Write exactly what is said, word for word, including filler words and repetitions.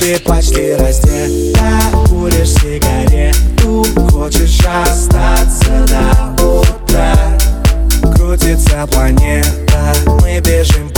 Ты почти раздета, куришь сигарету, хочешь остаться до утра. Крутится планета, мы бежим